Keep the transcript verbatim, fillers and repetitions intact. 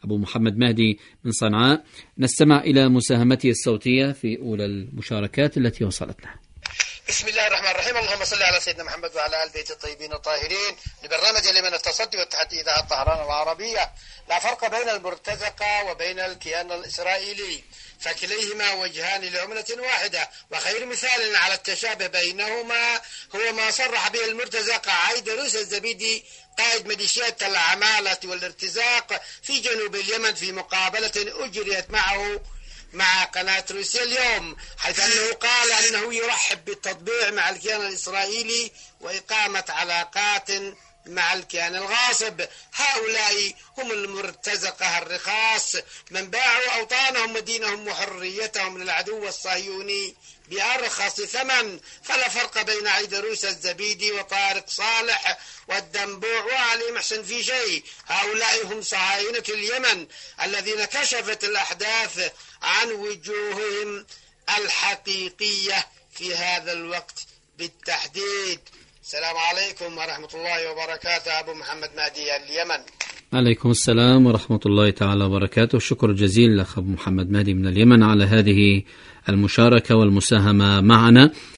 أبو محمد مهدي من صنعاء. نستمع إلى مساهمته الصوتية في أولى المشاركات التي وصلتنا. بسم الله الرحمن الرحيم. اللهم صل على سيدنا محمد وعلى آل بيت الطيبين الطاهرين. لبرنامج لمن التصدي والتحدي إذاعة طهران العربية. لا فرق بين المرتزقة وبين الكيان الإسرائيلي، فكليهما وجهان لعملة واحدة، وخير مثال على التشابه بينهما هو ما صرح به المرتزقة عيدروس الزبيدي قائد ميليشيات العمالة والارتزاق في جنوب اليمن في مقابلة أجريت معه مع قناة روسيا اليوم، حيث أنه قال أنه يرحب بالتطبيع مع الكيان الإسرائيلي وإقامة علاقات مع الكيان الغاصب. هؤلاء هم المرتزقة الرخاص من باعوا أوطانهم ودينهم وحريتهم للعدو الصهيوني بأرخص ثمن. فلا فرق بين عيدروس الزبيدي وطارق صالح والدنبوع وعلي محسن في شيء. هؤلاء هم صهاينة اليمن الذين كشفت الأحداث عن وجوههم الحقيقية في هذا الوقت بالتحديد. السلام عليكم ورحمة الله وبركاته. أبو محمد مهدي اليمن. عليكم السلام ورحمة الله تعالى وبركاته. شكر جزيل لأخ أبو محمد مهدي من اليمن على هذه المشاركة والمساهمة معنا.